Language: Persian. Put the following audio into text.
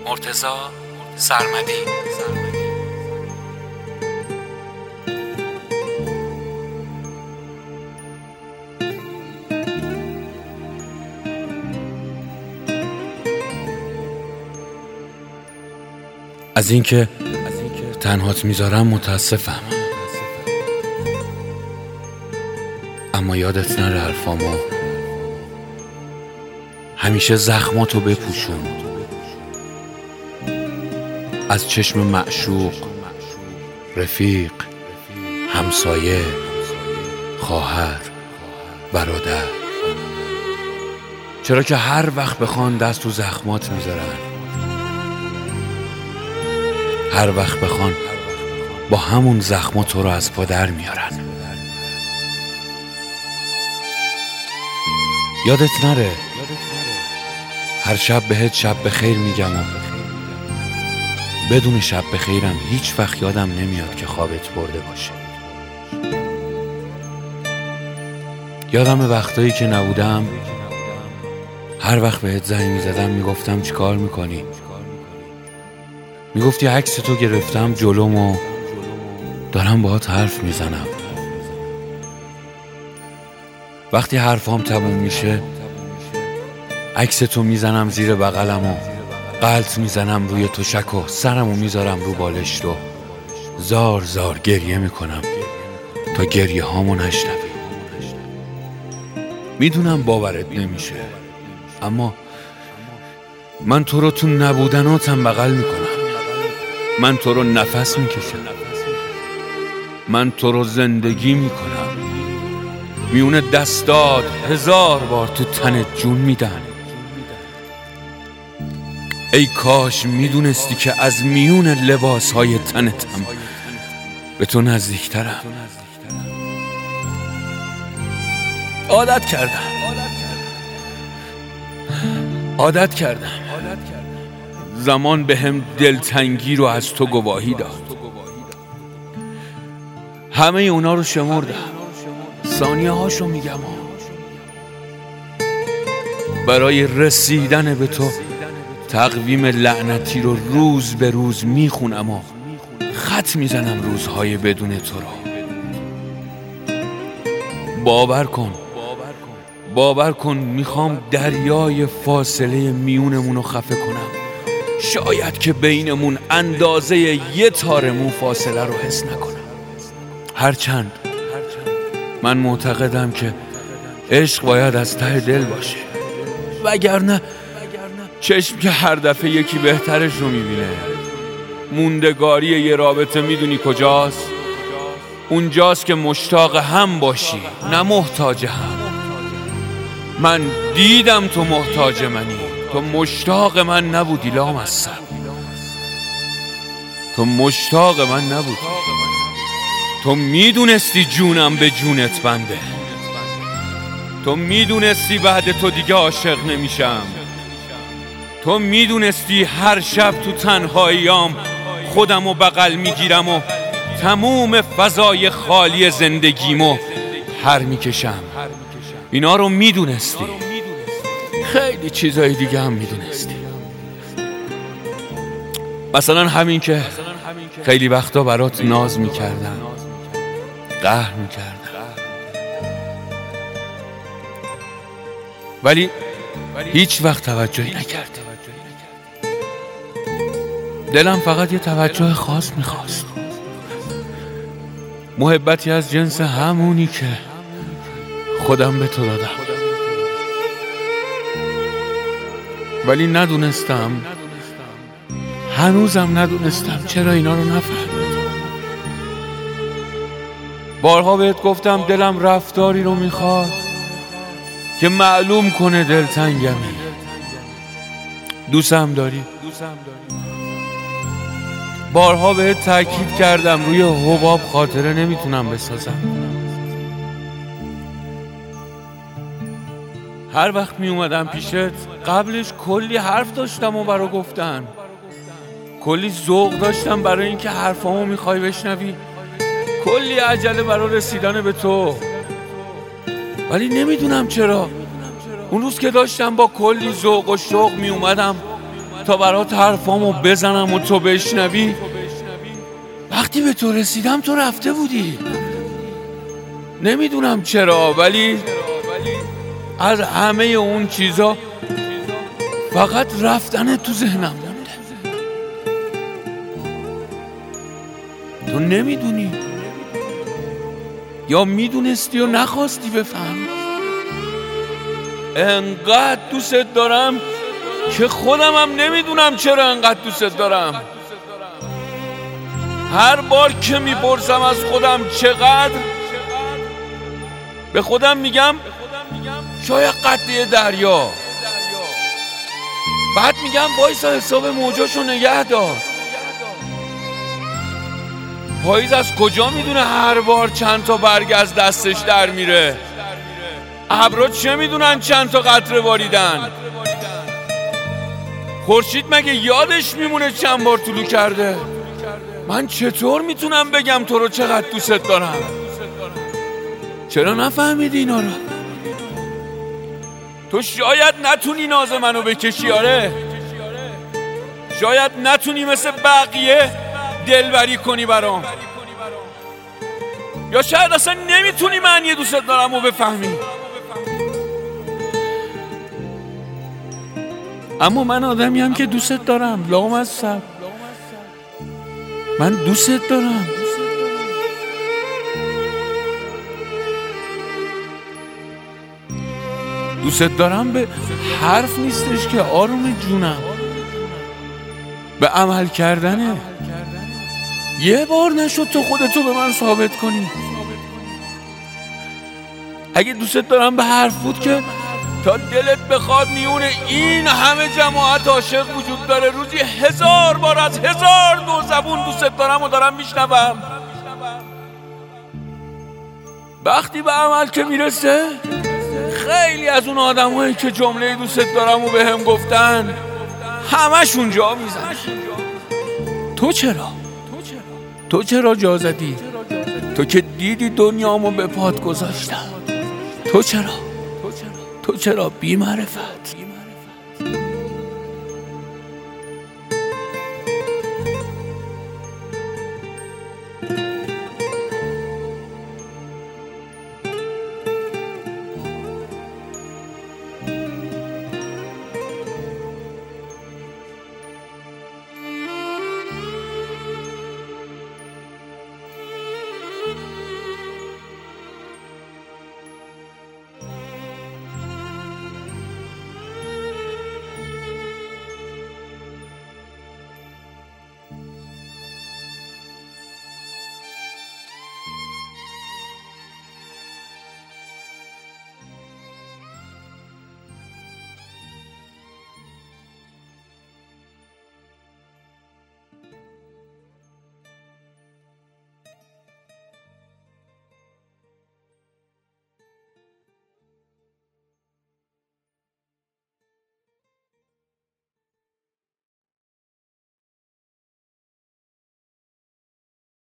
مرتضی سرمدی. از اینکه تنهات میذارم متاسفم، اما یادت نره حرفامو. همیشه زخماتو بپوشون از چشم معشوق، رفیق، همسایه، خواهر، برادر، چرا که هر وقت بخوان دست تو زخمات میذارن، هر وقت بخوان با همون زخمات تو رو از پا در میارن. یادت نره هر شب بهت شب بخیر میگم و بدون شب بخیرم هیچ وقت یادم نمیاد که خوابت برده باشه. یادم وقتایی که نبودم هر وقت بهت زنگ میزدم میگفتم چی کار میکنی؟ میگفتی عکس تو گرفتم جلوم و دارم باهات حرف میزنم. وقتی حرفام تموم میشه عکس تو میزنم زیر بغلم و غلط میزنم روی تشک و سرمو میذارم رو بالشت و زار زار گریه میکنم تا گریه هامو نشنوی. میدونم باورت نمیشه، اما من تو رو تو نبودناتم بغل میکنم. من تو رو نفس میکشم، من تو رو زندگی میکنم. میونه دستات 1000 بار تو تنت جون میدن. ای کاش میدونستی که از میون لباسهای تنتم به تو نزدیکترم. عادت کردم. زمان به هم دلتنگی رو از تو گواهی داد. همه اونا رو شمردم، ثانیه هاشو میگم برای رسیدن به تو تقویم لعنتی رو روز به روز میخونم و خط میزنم روزهای بدون تو رو. باور کن میخوام دریای فاصله میونمون رو خفه کنم. شاید که بینمون اندازه یه تار مو فاصله رو حس نکنم. هرچند من معتقدم که عشق باید از ته دل باشه، وگرنه چشم که هر دفعه یکی بهترش رو میبینه. موندگاری یه رابطه میدونی کجاست؟ اونجاست که مشتاق هم باشی، نه محتاج هم. من دیدم تو محتاج منی، تو مشتاق من نبودی لامصب. تو مشتاق من نبودی. تو میدونستی جونم به جونت بنده. تو میدونستی بعد تو دیگه عاشق نمیشم. تو میدونستی هر شب تو تنهاییام خودمو بغل میگیرم و تموم فضای خالی زندگیمو هر میکشم. اینا رو میدونستی. خیلی چیزای دیگه هم میدونستی. مثلا همین که خیلی وقتا برات ناز میکردم، قهر میکردم، ولی هیچ وقت توجهی نکردی. دلم فقط یه توجه خاص میخواست، محبتی از جنس همونی که خودم به تو دادم. ولی ندونستم، هنوزم ندونستم چرا اینا رو نفهمیدم. بارها بهت گفتم دلم رفتاری رو میخواد که معلوم کنه دلتنگمی. دوستم داری. بارها بهت تاکید کردم روی حباب خاطره نمیتونم بسازم. هر وقت می اومدم پیشت قبلش کلی حرف داشتم و برا گفتن، کلی ذوق داشتم برای اینکه حرفامو میخوای بشنوی، کلی عجله برای رسیدن به تو. ولی نمیدونم چرا اون روز که داشتم با کلی ذوق و شوق می اومدم تا برات حرفامو بزنم و تو بشنوی. وقتی به تو رسیدم تو رفته بودی. نمیدونم چرا، ولی از همه اون چیزا فقط رفتن تو ذهنم مونده. تو نمیدونی یا میدونستی و نخواستی بفهمی. انقدر دوست دارم که خودم هم نمیدونم چرا انقدر دوست دارم. هر بار که میپرسم از خودم چقدر، به خودم میگم شاید قد دریا. بعد میگم وایسا حساب موجاشو نگه دار. پاییز از کجا میدونه هر بار چند تا برگ از دستش در میره؟ ابرا چه میدونن چند تا قطره باریدن؟ خورشید مگه یادش میمونه چند بار طلوع کرده؟ من چطور میتونم بگم تو رو چقدر دوست دارم؟ چرا نفهمیدی اینا رو؟ تو شاید نتونی ناز منو بکشی، آره. شاید نتونی مثل بقیه دلبری کنی برام، یا شاید اصلا نمیتونی معنی دوست دارم رو بفهمی. اما من آدمیم که دوست دارم. لامصب من دوست دارم. دوست دارم به حرف نیستش که آروم جونم، به عمل کردنه. یه بار نشد تو خودتو به من ثابت کنی. اگه دوست دارم به حرف بود که تا دلت بخواد میون این همه جماعت عاشق وجود داره، روزی 1000 بار از 1002 زبون دوست دارم و دارم میشنوم. وقتی به عمل که میرسه، خیلی از اون آدمایی که جمله دوست دارم و به هم گفتن همشون جا میزنن. تو چرا جا زدی؟ تو که دیدی دنیامو به پات گذاشتم. تو چرا بی معرفت؟